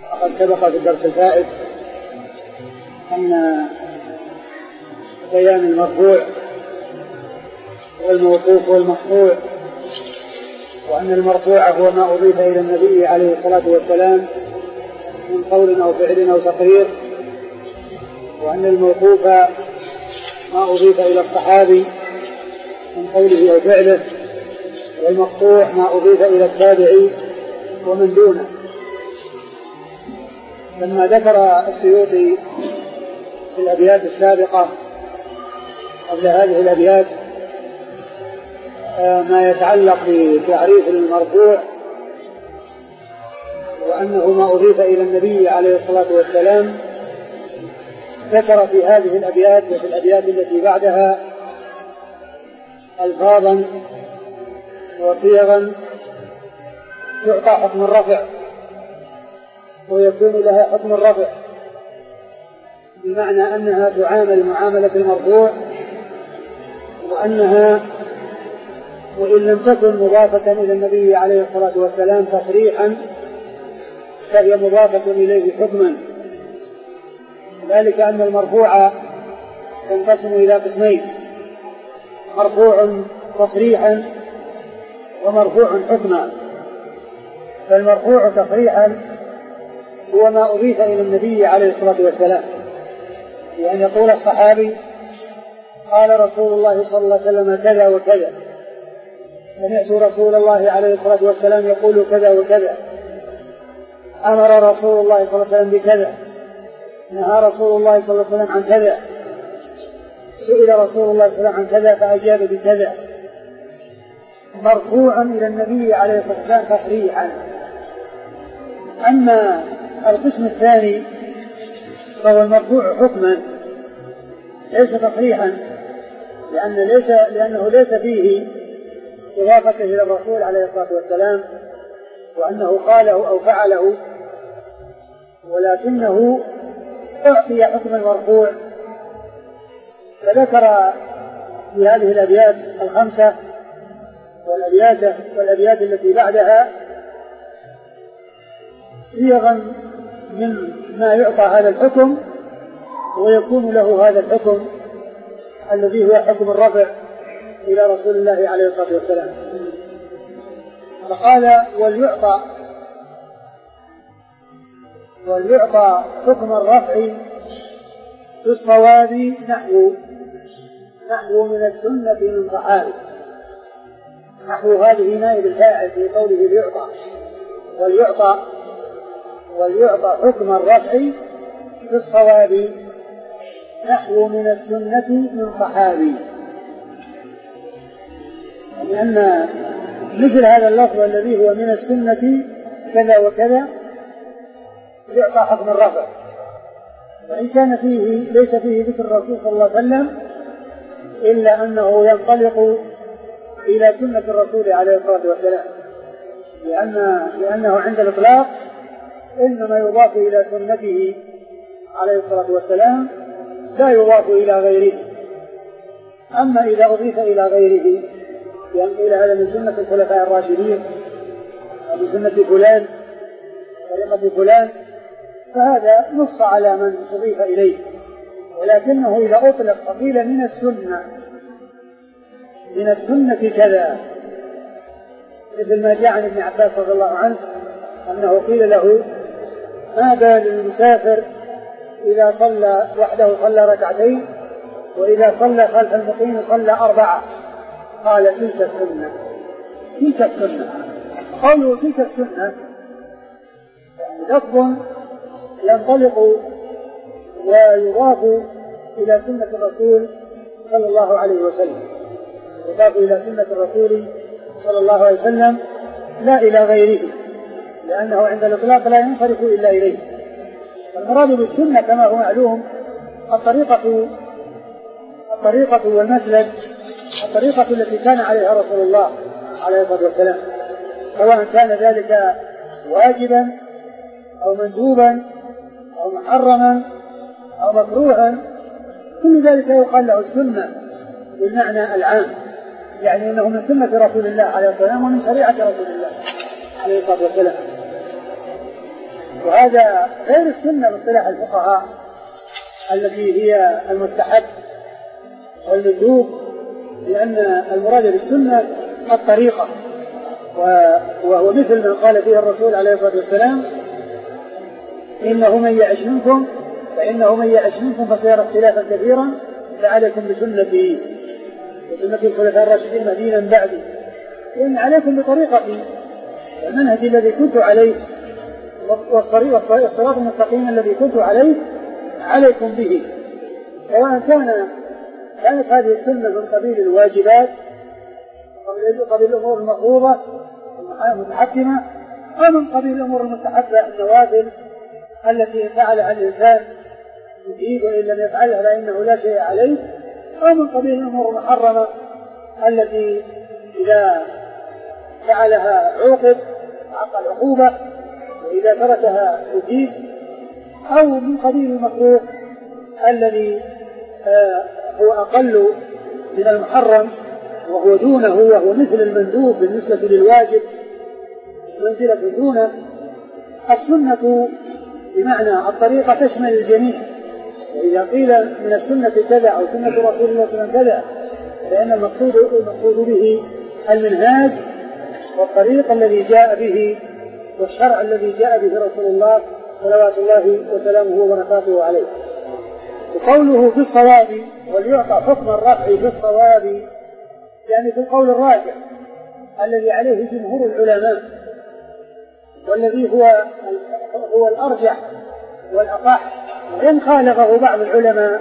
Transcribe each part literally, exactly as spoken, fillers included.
وقد سبق في الدرس الفائت أن بيان المرفوع والموقوف والمقطوع، وأن المرفوع هو ما أضيف إلى النبي عليه الصلاة والسلام من قول أو فعل أو تقرير، وأن الموقوف ما أضيف إلى الصحابي من قوله أو فعله، والمقطوع ما أضيف إلى التابعي ومن دونه. لما ذكر السيوطي في الأبيات السابقة قبل هذه الأبيات ما يتعلق بتعريف المرفوع وأنه ما أضيف إلى النبي عليه الصلاة والسلام، ذكر في هذه الأبيات وفي الأبيات التي بعدها ألفاظا وصيغا تعطى حكم الرفع ويكون لها حكم الرفع، بمعنى أنها تعامل معاملة المرفوع، وأنها وإن لم تكن مضافة إلى النبي عليه الصلاة والسلام تصريحا فهي مضافة إليه حكما. ذلك أن المرفوع ينقسم إلى قسمين: مرفوع تصريحا ومرفوع حكما. فالمرفوع تصريحا هو ما أضيف إلى النبي عليه الصلاة والسلام، يعني يقول الصحابي: قال رسول الله صلى الله عليه وسلم كذا وكذا، سمعت رسول الله عليه الصلاة والسلام يقول كذا وكذا، أمر رسول الله صلى الله عليه وسلم بكذا، نهى رسول الله صلى الله عليه وسلم عن كذا، سئل رسول الله صلى الله عليه وسلم عن كذا فأجاب بكذا. مرفوعا إلى النبي عليه الصلاة والسلام تصريحا. أما القسم الثاني فهو المرفوع حكما، ليس تصريحا، لأن ليس لأنه ليس فيه إضافته إلى الرسول عليه الصلاة والسلام وأنه قاله أو فعله، ولكنه أعطي حكم المرفوع. فذكر في هذه الأبيات الخمسة والأبيات, والأبيات التي بعدها صيغا من ما يعطى هذا الحكم ويكون له هذا الحكم الذي هو حكم الرفع إلى رسول الله عليه الصلاة والسلام. فقال: وليعطى وليعطى حكم الرفع في الصواب نحو نحو من السنة من صحابي. نحو هذه نائب الفاعل في قوله ليعطى، وليعطى وليعطى حكم الرفع في الصواب نحو من السنة من صحابي، لأن مثل هذا اللفظ الذي هو من السنة كذا وكذا يعطى حكم الرفع، وإن كان فيه ليس فيه ذكر الرسول صلى الله عليه وسلم إلا أنه ينطلق إلى سنة الرسول عليه الصلاة والسلام، لأن لأنه عند الإطلاق إنما يضاف إلى سنته عليه الصلاة والسلام لا يضاف إلى غيره. أما إذا أضيف إلى غيره يعني إلى هذا من سنة الخلفاء الراشدين أو سنة فلان طريقة فلان فهذا نص على من أضيف إليه، ولكنه إذا أطلق فقيل من السنة من السنة كذا، مثل ما جاء عن ابن عباس رضي الله عنه أنه قيل له: ما بال المسافر إذا صلى وحده صلى ركعتين وإذا صلى خلف المقيم صلى أربعة؟ قال: تلك السنة. تلك السنة. قوله تلك السنة لفظ ينطلق ويضاف إلى سنة الرسول صلى الله عليه وسلم، يضاف إلى سنة الرسول صلى الله عليه وسلم لا إلى غيره، لأنه عند الإطلاق لا ينصرف إلا إليه. المراد بالسنة كما هو معلوم الطريقة الطريقة والمسلك، الطريقة التي كان عليها رسول الله عليه الصلاة والسلام، سواء كان ذلك واجبا أو مندوبا أو محرما أو مكروها، كل ذلك يقال له السنة بالمعنى العام، يعني أنه من سنة رسول الله عليه الصلاة والسلام ومن شريعة رسول الله عليه الصلاة والسلام. وهذا غير السنة باصطلاح الفقهاء التي هي المستحب والمندوب، لأن المراد بالسنة الطريقة، وهو مثل ما قال فيه الرسول عليه الصلاة والسلام: إنه من يعش منكم فإنه من يعش منكم فسيرى اختلافا كثيرا فعليكم بسنتي وسنة الخلفاء الراشدين المهديين من بعدي، وإن عليكم بطريقتي المنهج الذي كنت عليه والصراط المستقيم الذي كنت عليه عليكم به، سواء كان كانت هذه السنة من قبيل الواجبات من قبيل الأمور المفروضة المتحكمة، أو من قبيل الأمور المستحبة النوافل التي إن فعلها الإنسان يزيد وإن لم يفعلها فإنه لا شيء عليه، أو من قبيل الأمور المحرمة التي إذا فعلها عوقب عقل العقوبة وإذا تركها يزيد، أو من قبيل المكروه الذي آه هو أقل من المحرم وهو دونه، وهو مثل المندوب بالنسبة للواجب منزلة دونه. السنة بمعنى الطريقة تشمل الجميع، وإذا قيل من السنة كذا أو سنة رسول الله صلى الله عليه وسلم كذا فإن المقصود المقصود به المنهاج والطريق الذي جاء به والشرع الذي جاء به رسول الله صلوات الله وسلامه وبركاته عليه. وقوله في الصواب وليعطى حكم الرفع في الصواب، يعني في القول الراجح الذي عليه جمهور العلماء والذي هو هو الأرجح والأصح، وإن خالفه بعض العلماء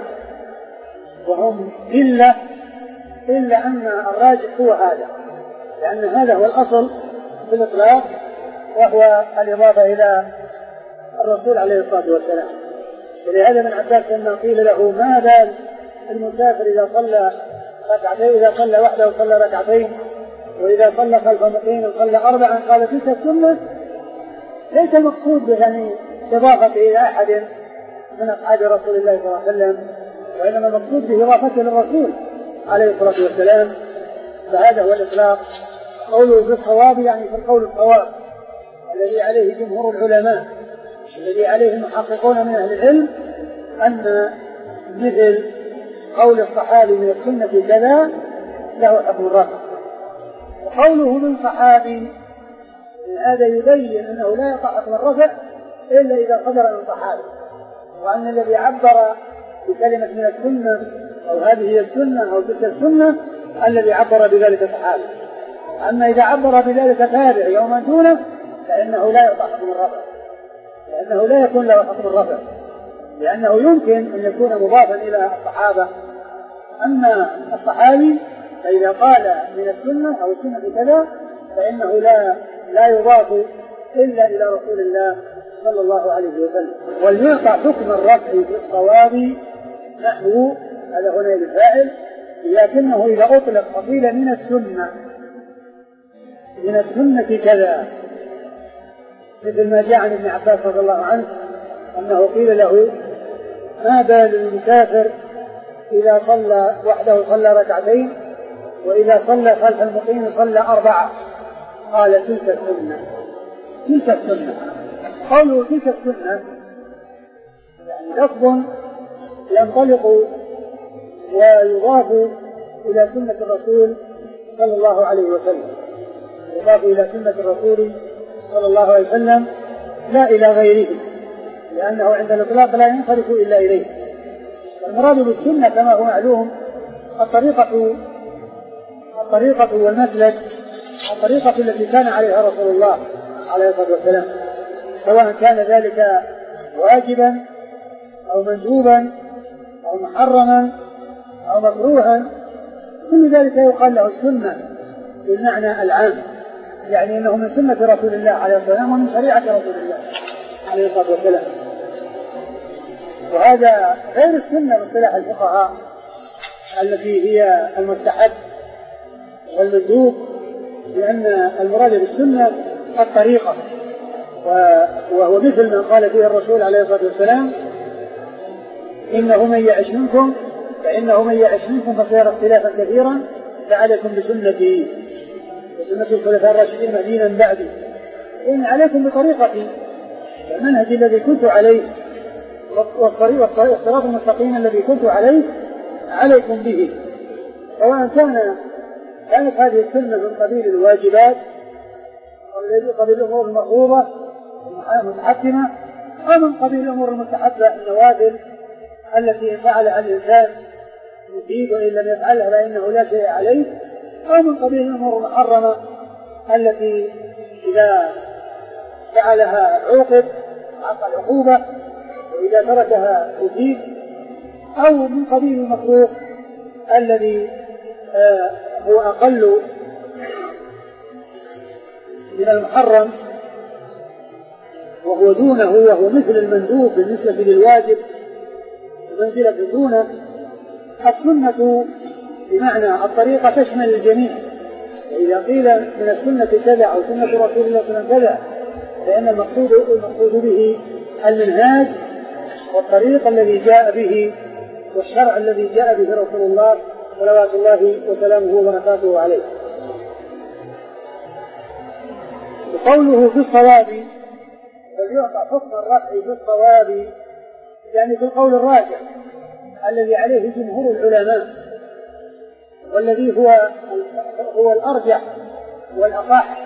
وهم إلا إلا أن الراجح هو هذا، لأن هذا هو الأصل في الإطلاق، وهو الإضافة إلى الرسول عليه الصلاة والسلام. ولهذا من عباس لما قيل له: ما بال المسافر إذا صلى ركعتين إذا صلى وحده صلى ركعتين وإذا صلى خلف مقيم صلى أربعا؟ قال: تلك السنة. ليس المقصود يعني إضافة إلى أحد من أصحاب رسول الله صلى الله عليه وسلم، وإنما المقصود بإضافته للرسول عليه الصلاة والسلام، فهذا هو الإطلاق. قوله في الصواب يعني في القول الصواب الذي عليه جمهور العلماء الذي عليه المحققون من أهل العلم، أن مثل قول الصحابي من السنة كذا له حكم الرفع. وقوله من صحابي هذا يبين أنه لا يقع حكم الرفع إلا إذا صدر من صحابي، وأن الذي عبر بكلمة من السنة أو هذه هي السنة أو تلك السنة الذي عبر بذلك صحابي. أما إذا عبر بذلك تابع يوما دونه فإنه لا يقع حكم الرفع، لأنه لا يكون له حكم الرفع، لأنه يمكن أن يكون مضافا إلى الصحابة. أما الصحابي فإذا قال من السنة أو السنة كذا فإنه لا لا يضاف إلا إلى رسول الله صلى الله عليه وسلم. وليعطى حكم الرفع في الصواب نحو هذا هنا الفاعل، لكنه إذا أطلق فقيل من السنة من السنة كذا، مثل ما جاء عن ابن عباس رضي الله عنه أنه قيل له: ما بال المسافر إذا صلى وحده صلى ركعتين وإذا صلى خلف المقيم صلى أربعة؟ قال: تلك السنة. تلك السنة. قوله تلك السنة يعني لفظ ينطلق ويضاف إلى سنة الرسول صلى الله عليه وسلم، يضاف إلى سنة الرسول صلى الله عليه وسلم لا إلى غيره، لأنه عند الإطلاق لا ينصرف إلا إليه. المراد بالسنة كما هو معلوم الطريقة الطريقة والمسلك، الطريقة التي كان عليها رسول الله عليه الصلاة والسلام، سواء كان ذلك واجبا أو مندوبا أو محرما أو مكروها، كل ذلك يقال له السنة بالمعنى العام، يعني أنه من سنة رسول الله عليه الصلاة والسلام ومن شريعة رسول الله عليه الصلاة والسلام. وهذا غير السنة باصطلاح الفقهاء التي هي المستحب والمندوب، لأن المراد بالسنة الطريقة، وهو مثل ما قال فيه الرسول عليه الصلاة والسلام: إنه من يعش منكم فإنه من يعش منكم فسيرى اختلافا كثيرا فعليكم بسنتي وسنة الخلفاء الراشدين المهديين من بعدي، إن عليكم بطريقتي المنهج الذي كنت عليه والصراط المستقيم الذي كنت عليه عليكم به، سواء كان كانت هذه السنة من قبيل الواجبات من قبيل الأمور المفروضة المتحكمة أو من قبيل الأمور المستحبة النوافل التي إن فعلها الإنسان يصيب وإن لم يفعلها فإنه لا شيء عليه، أو من قبيل الأمور المحرمة التي إذا فعلها عوقب حق العقوبة وإذا تركها أثيب، أو من قبيل المكروه الذي آه هو أقل من المحرم وهو دونه، وهو مثل المندوب بالنسبة للواجب ومنزلة دونه. السنة بمعنى الطريقة تشمل الجميع، وإذا قيل من السنة كذا أو سنة رسول الله صلى الله عليه وسلم كذا فإن المقصود المقصود به المنهاج والطريق الذي جاء به والشرع الذي جاء به رسول الله صلوات الله وسلامه وبركاته عليه. وقوله في الصواب فليعطى حكم الرفع في الصواب، يعني في القول الراجح الذي عليه جمهور العلماء والذي هو هو الأرجح والأصح،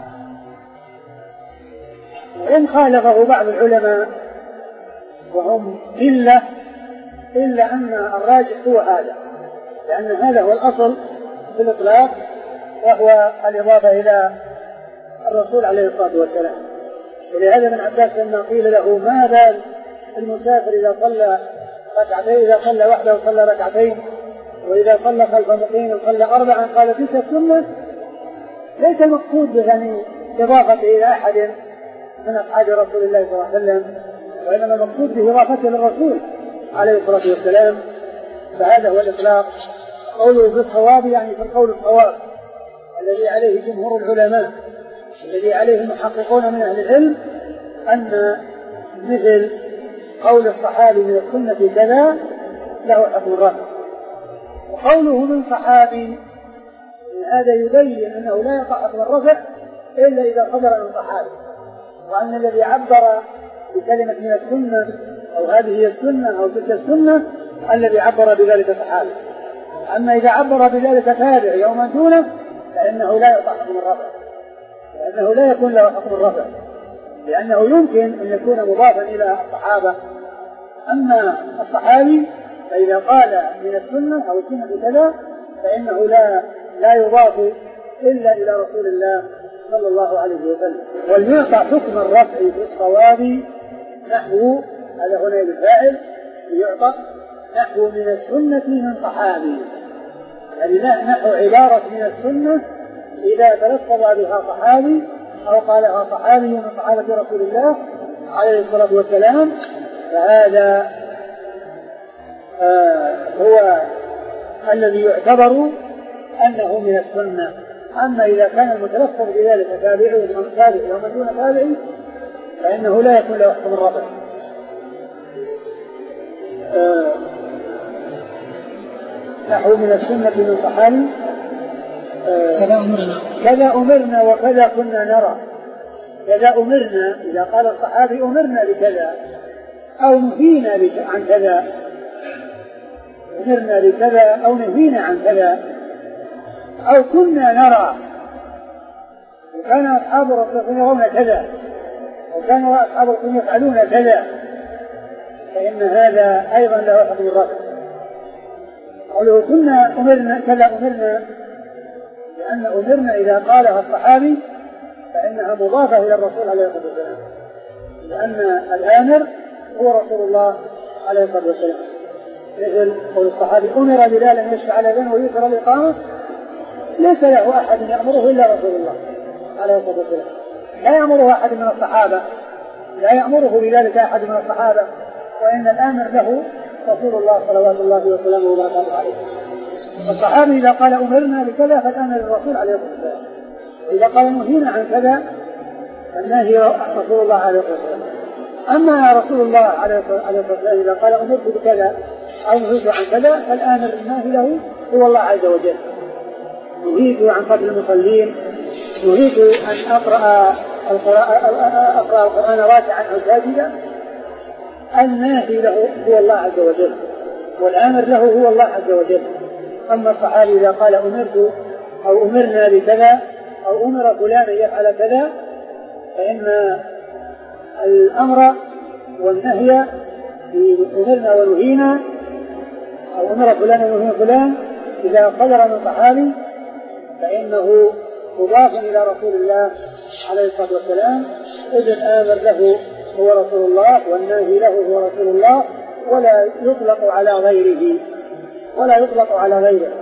وإن خالفه بعض العلماء وهم إلا إلا أن الراجح هو هذا، لأن هذا هو الأصل في الإطلاق، وهو الإضافة إلى الرسول عليه الصلاة والسلام. ولهذا ابن عباس لما قيل له ما بال المسافر إذا صلى ركعتين إذا صلى وحده صلى ركعتين وإذا صلى خلف مقيم صلى أربعا، قال تلك السنة، ليس المقصود يعني إضافة إلى أحد من أصحاب رسول الله صلى الله عليه وسلم، وإنما المقصود بإضافته للرسول عليه الصلاة والسلام. فهذا هو الإطلاق. قوله بالصواب يعني في القول الصواب الذي عليه جمهور العلماء الذي عليه المحققون من أهل العلم، أن مثل قول الصحابي من السنة كذا له حكم الرفع. وقوله من صحابي هذا يبين أنه لا يقع حكم الرفع إلا إذا صدر من صحابي، وأن الذي عبر بكلمة من السنة أو هذه هي السنة أو تلك السنة الذي عبر بذلك صحابي. أما إذا عبر بذلك تابع يوما دونه فإنه لا يقع حكم الرفع، لأنه لا يكون له حكم الرفع، لأنه يمكن أن يكون مضافا إلى الصحابة. أما الصحابي فإذا قال من السنة أو السنة كذا فإنه لا لا يضاف إلا إلى رسول الله صلى الله عليه وسلم. والمعطى حكم الرفع في الصواب نحو، هذا هنا الفاعل يعطى نحو من السنة من صحابي، يعني نحو عبارة من السنة إذا تلفظ بها صحابي أو قالها صحابي من صحابة رسول الله عليه الصلاة والسلام، فهذا آه هو الذي يعتبر أنه من السنة. أما إذا كان المتلفظ بذلك تابعي ومن تابعي ومن دون تابعي فإنه لا يكون له حكم الرفع. آه نحو من السنة من صحابي آه كذا أمرنا كذا أمرنا وكذا كنا نرى. كذا أمرنا إذا قال الصحابي أمرنا بكذا أو نهينا عن كذا، أمرنا بكذا أو نهينا عن كذا أو كنا نرى، وكان أصحاب الرسول يرون كذا وكان أصحاب الرسول يفعلون كذا، فإن هذا أيضا له حكم الرفع. قالوا كنا أمرنا كذا أمرنا، لأن أمرنا إذا قالها الصحابي فإنها مضافة إلى الرسول عليه الصلاة والسلام، لأن الآمر هو رسول الله عليه الصلاة والسلام. مثل قول الصحابي أمر بلال أن يشفع الأذان ويؤخر الإقامة، ليس له أحد يأمره إلا رسول الله عليه الصلاة والسلام، لا يأمره أحد من الصحابة، لا يأمره بذلك أحد من الصحابة، وإن الآمر له رسول الله صلوات الله وسلامه وبركاته عليه. الصحابي إذا قال أمرنا بكذا فالآمر الرسول عليه الصلاة والسلام، إذا قال نهينا عن كذا فالنهي رسول الله عليه الصلاة والسلام. أما رسول الله عليه الصلاة والسلام إذا قال أمرت بكذا أو نهيت عن كذا فالآمر الناهي له هو الله عز وجل. نهيت عن قتل المصلين، نهيت أن أقرأ أقرأ القرآن راكعا أو ساجدا، الناهي له هو الله عز وجل والآمر له هو الله عز وجل. أما الصحابي إذا قال أمرت أو أمرنا بكذا أو أمر فلان يفعل كذا، فإن الأمر والنهي أمرنا ونهينا أو أمر فلان ونهي فلان إذا صدر من صحابي فإنه مضاف إلى رسول الله عليه الصلاة والسلام، إذ الآمر له هو رسول الله والناهي له هو رسول الله، ولا يطلق على غيره ولا يطلق على غيره.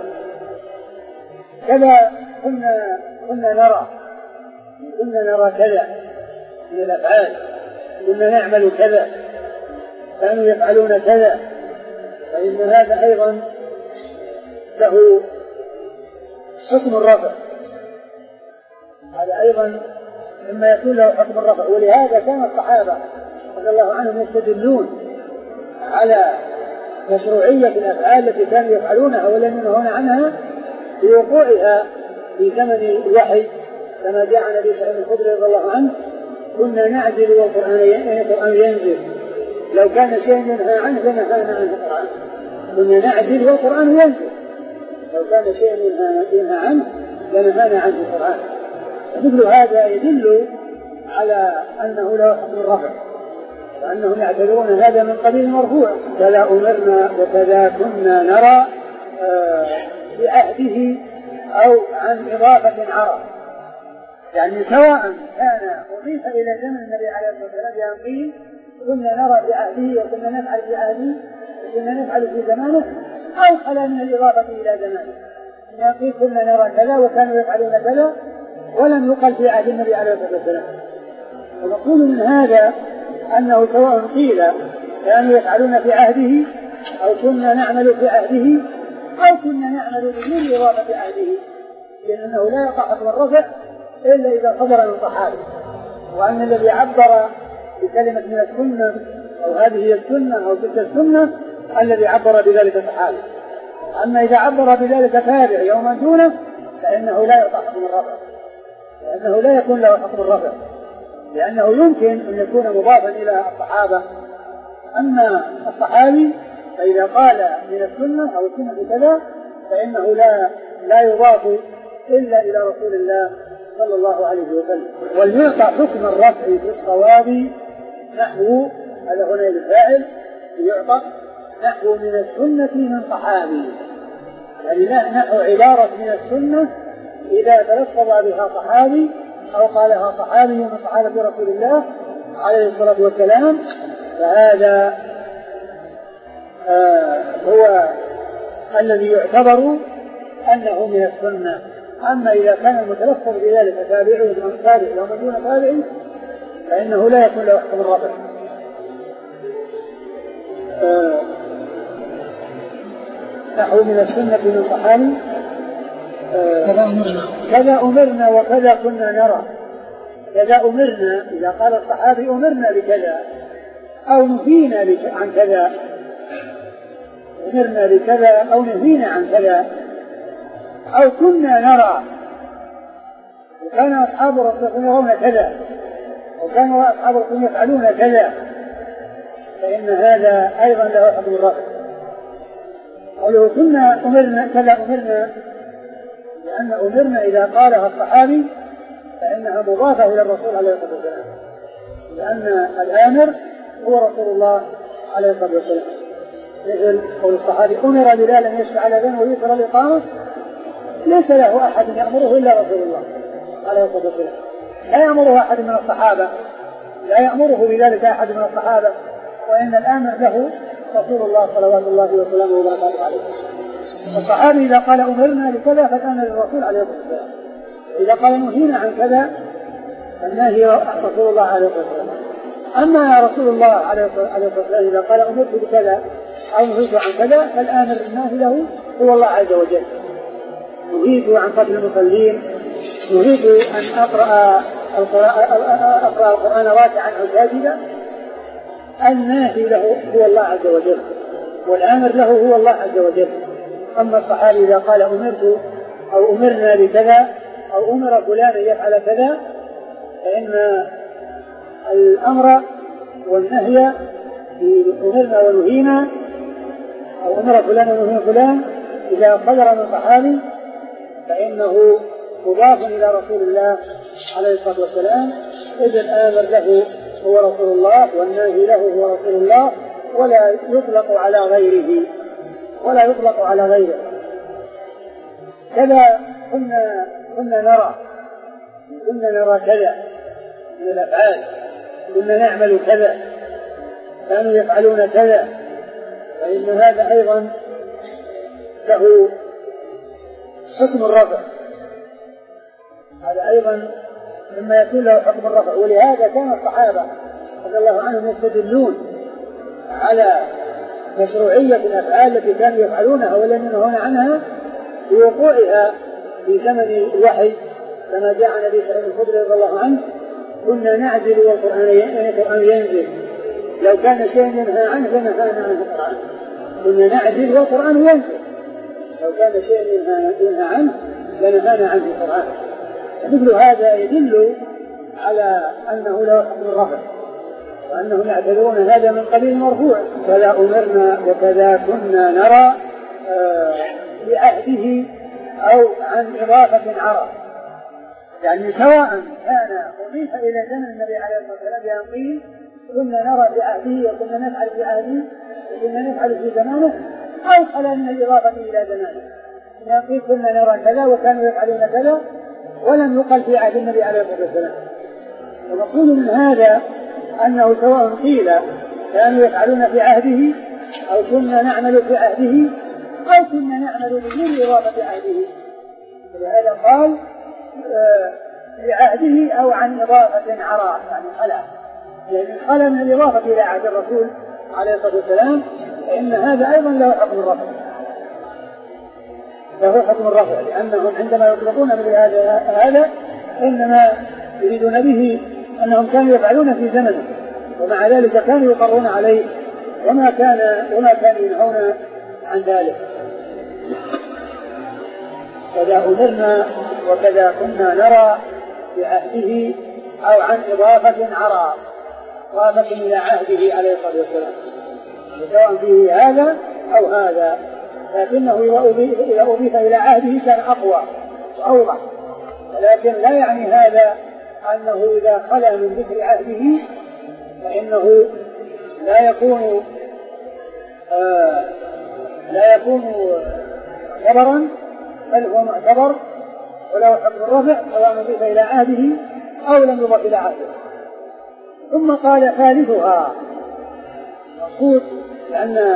كذا كنا كنا نرى كنا نرى كذا من الأفعال، كنا نعمل كذا، كانوا يفعلون كذا، فإن هذا أيضا له حكم الرفع، هذا أيضا مما يكون له حكم الرفع. ولهذا كان الصحابة رضي الله عنهم يستدلون على مشروعية الأفعال التي كانوا يفعلونها ولم ينهون عنها بوقوعها في زمن الوحي، كما جاء عن أبي سعيد الخدري رضي الله عنه: كنا نعجل والقرآن ينزل، لو كان شيء ينهى عنه لنهانا عنه القرآن. كنا نعجل والقرآن ينزل، لو كان شيء ينهى عنه لنهانا عنه القرآن. مثل هذا يدل على أنه له حكم الرفع، وأنهم يعتبرون هذا من قبيل مرفوع. كذا أمرنا وكذا كنا نرى بعهده أو عن إضافة عرض، يعني سواء كان أضيف إلى زمن النبي عليه الصلاة والسلام بأن قيل كنا نرى بعهده وكنا نفعل بعهده وكنا نفعل في زمانه، أو خلا من الإضافة إلى زمانه بأن قيل كنا نرى كذا وكانوا يفعلون كذا ولم يقل في عهد النبي عليه الصلاة والسلام. المقصود من هذا أنه سواء قيل كانوا يفعلون في عهده أو كنا نعمل في عهده أو كنا نعمل بدون إضافة عهده، لأنه لا يقع حكم الرفع إلا إذا صدر من صحابي، وأن الذي عبر بكلمة من السنة أو هذه هي السنة أو تلك السنة الذي عبر بذلك صحابي. أما إذا عبر بذلك تابع يوما دونه فإنه لا يقع حكم الرفع، لأنه لا يكون له حكم الرفع، لأنه يمكن أن يكون مضافا إلى الصحابة. أما الصحابي فإذا قال من السنة أو السنة كذا فإنه لا لا يضاف إلا إلى رسول الله صلى الله عليه وسلم. واليعطى حكم الرفع في الصواب نحو، هذا هنا الفاعل يعطى نحو من السنة من صحابي، يعني نحو عبارة من السنة إذا تلفظ بها صحابي أو قالها صحابي من صحابة رسول الله عليه الصلاة والسلام، فهذا آه هو الذي يعتبر أنه من السنة. أما إذا كان المتلفظ بذلك تابعه من تابع أو من دون تابع فإنه لا يكون له حكم الرفع. آه نحو من السنة من صحابي آه كذا أمرنا وكذا كنا نرى. كذا أمرنا إذا قال الصحابي أمرنا بكذا أو نهينا عن كذا، أمرنا بكذا أو نهينا عن كذا، أو كنا نرى وكان أصحاب الرسول يرون كذا وكان أصحاب الرسول يفعلون كذا، فإن هذا أيضا له حكم الرفع. قالوا كنا أمرنا كذا أمرنا، لأن أمرنا إذا قالها الصحابي فإنها مضافة إلى الرسول عليه الصلاة والسلام، لأن الآمر هو رسول الله عليه الصلاة والسلام. مثل قول الصحابي أمر بلال أن يشفع الأذان ويؤخر الإقامة، ليس له أحد يأمره إلا رسول الله عليه الصلاة والسلام، لا يأمره أحد من الصحابة، لا يأمره بذلك أحد من الصحابة، وإن الآمر له رسول الله صلوات الله وسلامه وبركاته عليه. الصحابي إذا قال أمرنا بكذا فالآمر للرسول عليه الصلاة والسلام، إذا قال نهينا عن كذا فالنهي رسول الله عليه الصلاة والسلام. أما رسول الله عليه الصلاة والسلام إذا قال أمرت بكذا أو نهيت عن كذا فالآمر الناهي له هو الله عز وجل. نهيت عن قتل المصلين، نهيت أن أقرأ أقرأ القرآن راكعا أو ساجدا، الناهي له هو الله عز وجل والآمر له هو الله عز وجل. أما الصحابي إذا قال أمرت أو أمرنا بكذا أو أمر فلان يفعل كذا فإن الأمر والنهي في أمرنا ونهينا أو أمر فلان ونهي فلان إذا صدر من صحابي فإنه مضاف إلى رسول الله عليه الصلاة والسلام، إذ الآمر له هو رسول الله والناهي له هو رسول الله، ولا يطلق على غيره ولا يطلق على غيره. كذا كنا كنا نرى كنا نرى كذا من الأفعال، كنا نعمل كذا، كانوا يفعلون كذا، فإن هذا أيضا له حكم الرفع، هذا أيضا مما يكون له حكم الرفع. ولهذا كان الصحابة رضي الله عنهم يستدلون على مشروعية الأفعال التي كانوا يفعلونها ولم ينهون عنها بوقوعها في زمن الوحي، كما جاء عن أبي سعيد الخدري رضي الله عنه: كنا نعزل والقرآن ينزل، لو كان شيء ينهى عنه لنهانا عنه القرآن. كنا نعزل والقرآن ينزل، لو كان شيء ينهى عنه لنهانا عنه القرآن. مثل هذا يدل على أنه له حكم الرفع، وأنهم يعتبرون هذا من قبيل مرفوع. كذا أمرنا وكذا كنا نرى بعهده أو عن إضافة عرى، يعني سواء كان أضيف إلى زمن النبي عليه الصلاة والسلام بأن قيل كنا نرى بعهده وكنا نفعل بعهده وكنا نفعل في زمانه، أو خلا من الإضافة إلى زمانه بأن قيل كنا نرى كذا وكانوا يفعلون كذا ولم يقل في عهد النبي عليه الصلاة والسلام. المقصود من هذا أنه سواء قيل كانوا يفعلون في عهده أو كنا نعمل في عهده أو كنا نعمل بدون إضافة عهده، ولهذا قال بعهده أو عن إضافة عراء، يعني خلا، يعني خلا من الإضافة إلى عهد الرسول عليه الصلاة والسلام، فإن هذا أيضا له حكم الرفع له حكم الرفع لأنهم عندما يطلقون مثل هذا هذا إنما يريدون به أنهم كانوا يفعلون في زمنه، ومع ذلك كانوا يقرون عليه وما كان وما كانوا ينهون عن ذلك. كذا أمرنا وكذا كنا نرى بعهده أو عن إضافة عرى، إضافة إلى عهده عليه الصلاة والسلام، سواء فيه هذا أو هذا، لكنه إذا أضيف إلى عهده كان أقوى وأوضح، ولكن لا يعني هذا أنه إذا خلا من ذكر عهده فإنه لا يكون آه لا يكون خبرا، بل هو معتبر وله حكم الرفع سواء أضيف إلى عهده أو لم يضف إلى عهده. ثم قال ثالثها، مقصود لأن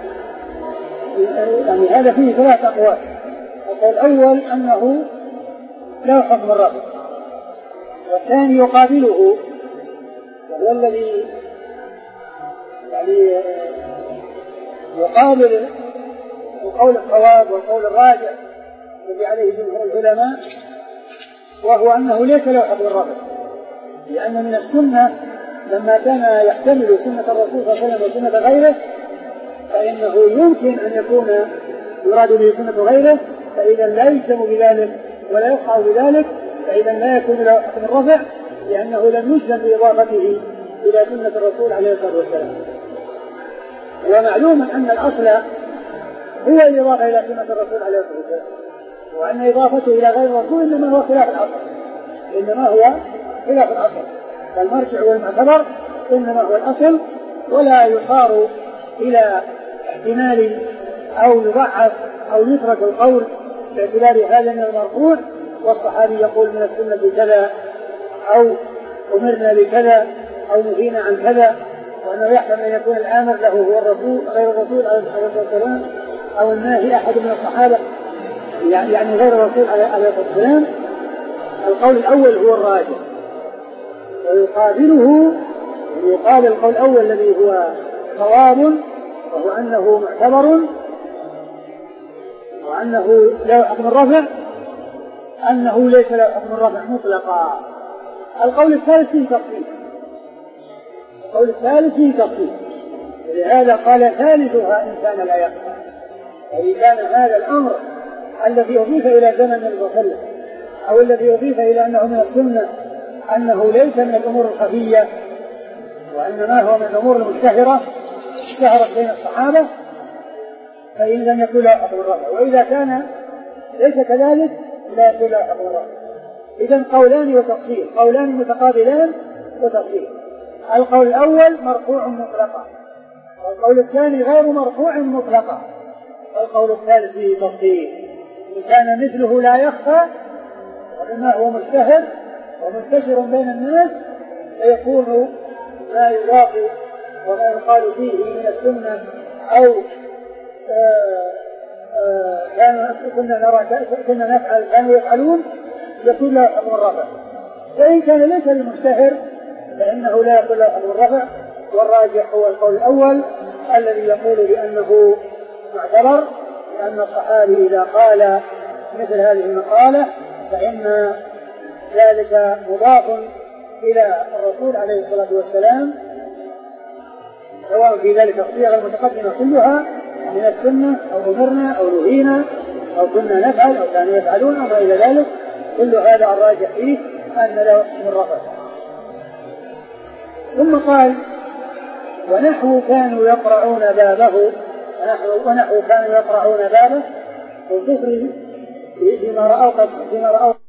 يعني هذا فيه ثلاث أقوال. القول الأول أنه له حكم الرفع، والثاني يقابله وهو الذي يعني يقابل القول الصواب والقول الراجع الذي عليه جمهور العلماء، وهو أنه ليس له حكم الرفع، لأن من السنة لما كان يحتمل سنة الرسول صلى الله عليه وسلم وسنة غيره فإنه يمكن أن يكون يراد به سنة غيره، فإذا لا يجزم بذلك ولا يقع بذلك، فإذا لا يكون له حكم الرفع لأنه لم يجزم بإضافته إلى سنة الرسول عليه الصلاة والسلام. ومعلوم أن الأصل هو الإضافة إلى سنة الرسول عليه الصلاة والسلام، وأن إضافته إلى غير الرسول إنما هو خلاف الأصل إنما هو خلاف الأصل فالمرجع والمعتبر إنما هو الأصل، ولا يصار إلى احتمال أو يضعف أو يترك القول باعتبار هذا من المرفوع، والصحابي يقول من السنة كذا أو أمرنا بكذا أو نهينا عن كذا، وأنه يحتمل أن يكون الآمر له هو الرسول غير الرسول عليه الصلاة والسلام أو الناهي أحد من الصحابة يعني غير الرسول عليه الصلاة والسلام. القول الأول هو الراجح، ويقابله يقابل القول الأول الذي هو صواب وهو أنه معتبر وأنه له حكم الرفع، أنه ليس له حكم الرفع مطلقا. القول الثالث فيه تفصيل القول الثالث فيه تفصيل لهذا قال ثالثها إن كان لا يخفى، يعني كان هذا الأمر الذي أضيف إلى زمن النبي صلى الله عليه وسلم أو الذي أضيف إلى أنه من السنة أنه ليس من الأمور الخفية وإنما هو من الأمور المشتهرة اشتهرت بين الصحابة، فإن لم يكن له حكم الرفع، وإذا كان ليس كذلك لا يكون له حكم الرفع. إذن قولان وتفصيل، قولان متقابلان وتفصيل. القول الأول مرفوع مطلقا، والقول الثاني غير مرفوع مطلقا، والقول الثالث فيه تفصيل. إن كان مثله لا يخفى وإنما هو مشتهر ومنتشر بين الناس فيكون ما يضاف وما يقال فيه من السنة أو آآ آآ كان كنا نرى كنا نفعل كانوا يفعلون يكون له حكم الرفع. وإن كان ليس المشتهر فإنه لا يكون له حكم الرفع. والراجح هو القول الأول الذي يقول بأنه معتبر، لأن الصحابي إذا قال مثل هذه المقالة فإن ذلك مضاف إلى الرسول عليه الصلاة والسلام، سواء في ذلك الصيغ المتقدمة كلها من السنة أو أمرنا أو نهينا أو كنا نفعل أو كانوا يفعلون أو إلى ذلك، كل هذا الراجح فيه أن له حكم الرفع. ثم قال ونحو كانوا يقرعون بابه، ونحو كانوا يقرعون بابه والكفر فيما رأوا فيما رأوا